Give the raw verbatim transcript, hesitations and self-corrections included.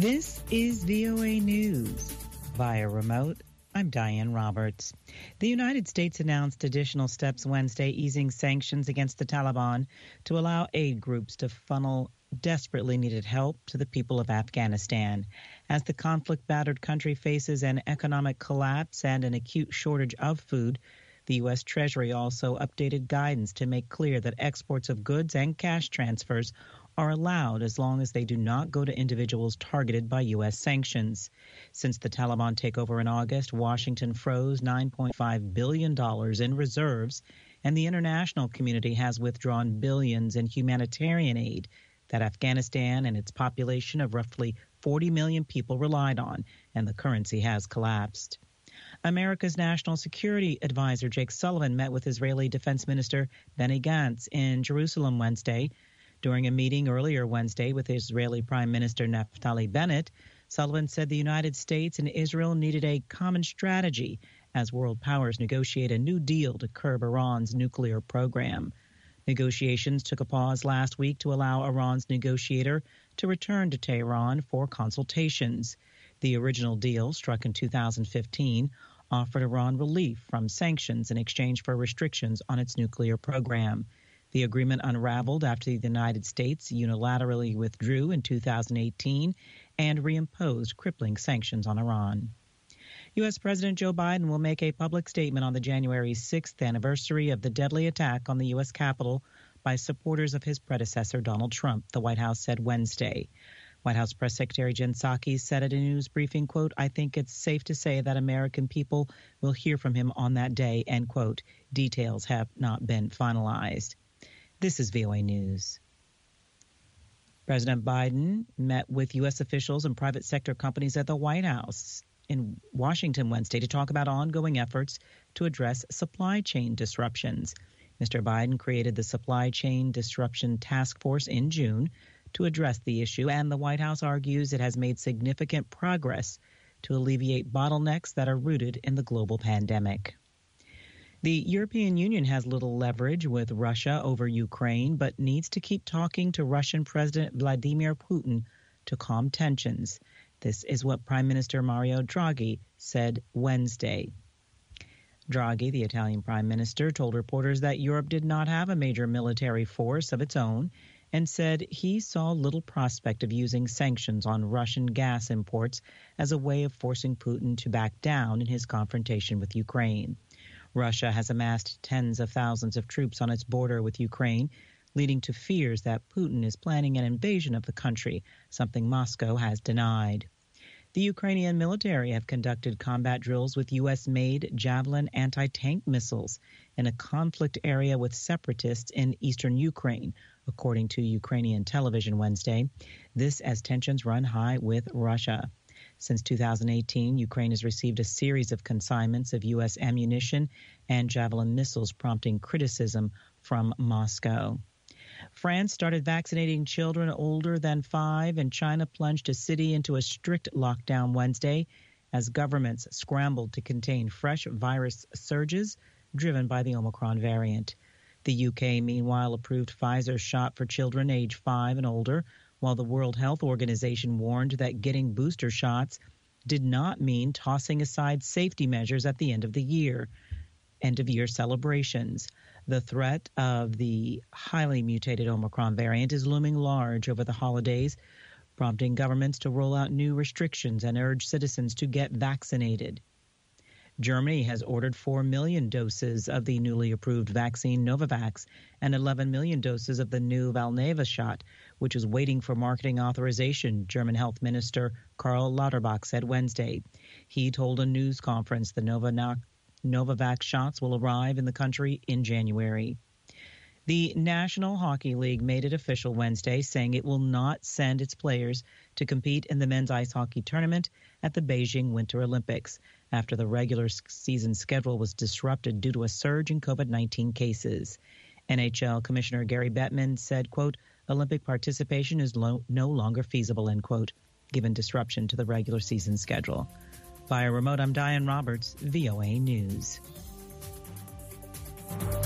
This is V O A News. Via remote, I'm Diane Roberts. The United States announced additional steps Wednesday easing sanctions against the Taliban to allow aid groups to funnel desperately needed help to the people of Afghanistan. As the conflict-battered country faces an economic collapse and an acute shortage of food, the U S. Treasury also updated guidance to make clear that exports of goods and cash transfers are allowed as long as they do not go to individuals targeted by U S sanctions. Since the Taliban takeover in August, Washington froze nine point five billion dollars in reserves, and the international community has withdrawn billions in humanitarian aid that Afghanistan and its population of roughly forty million people relied on, and the currency has collapsed. America's National Security Advisor Jake Sullivan met with Israeli Defense Minister Benny Gantz in Jerusalem Wednesday. During a meeting earlier Wednesday with Israeli Prime Minister Naftali Bennett, Sullivan said the United States and Israel needed a common strategy as world powers negotiate a new deal to curb Iran's nuclear program. Negotiations took a pause last week to allow Iran's negotiator to return to Tehran for consultations. The original deal, struck in two thousand fifteen, offered Iran relief from sanctions in exchange for restrictions on its nuclear program. The agreement unraveled after the United States unilaterally withdrew in two thousand eighteen and reimposed crippling sanctions on Iran. U S. President Joe Biden will make a public statement on the January sixth anniversary of the deadly attack on the U S. Capitol by supporters of his predecessor, Donald Trump, the White House said Wednesday. White House Press Secretary Jen Psaki said at a news briefing, quote, "I think it's safe to say that American people will hear from him on that day," end quote. Details have not been finalized. This is V O A News. President Biden met with U S officials and private sector companies at the White House in Washington Wednesday to talk about ongoing efforts to address supply chain disruptions. Mister Biden created the Supply Chain Disruption Task Force in June to address the issue, and the White House argues it has made significant progress to alleviate bottlenecks that are rooted in the global pandemic. The European Union has little leverage with Russia over Ukraine, but needs to keep talking to Russian President Vladimir Putin to calm tensions. This is what Prime Minister Mario Draghi said Wednesday. Draghi, the Italian Prime Minister, told reporters that Europe did not have a major military force of its own and said he saw little prospect of using sanctions on Russian gas imports as a way of forcing Putin to back down in his confrontation with Ukraine. Russia has amassed tens of thousands of troops on its border with Ukraine, leading to fears that Putin is planning an invasion of the country, something Moscow has denied. The Ukrainian military have conducted combat drills with U S-made Javelin anti-tank missiles in a conflict area with separatists in eastern Ukraine, according to Ukrainian television Wednesday. This as tensions run high with Russia. Since two thousand eighteen, Ukraine has received a series of consignments of U S ammunition and Javelin missiles, prompting criticism from Moscow. France started vaccinating children older than five, and China plunged a city into a strict lockdown Wednesday as governments scrambled to contain fresh virus surges driven by the Omicron variant. The U K, meanwhile, approved Pfizer's shot for children age five and older, while the World Health Organization warned that getting booster shots did not mean tossing aside safety measures at the end of the year, end of year celebrations. The threat of the highly mutated Omicron variant is looming large over the holidays, prompting governments to roll out new restrictions and urge citizens to get vaccinated. Germany has ordered four million doses of the newly approved vaccine Novavax and eleven million doses of the new Valneva shot, which is waiting for marketing authorization, German Health Minister Karl Lauterbach said Wednesday. He told a news conference the Novavax Novavax shots will arrive in the country in January. The National Hockey League made it official Wednesday, saying it will not send its players to compete in the men's ice hockey tournament at the Beijing Winter Olympics after the regular season schedule was disrupted due to a surge in COVID nineteen cases. N H L Commissioner Gary Bettman said, quote, Olympic participation is lo- no longer feasible, end quote, given disruption to the regular season schedule. Via remote, I'm Diane Roberts, V O A News.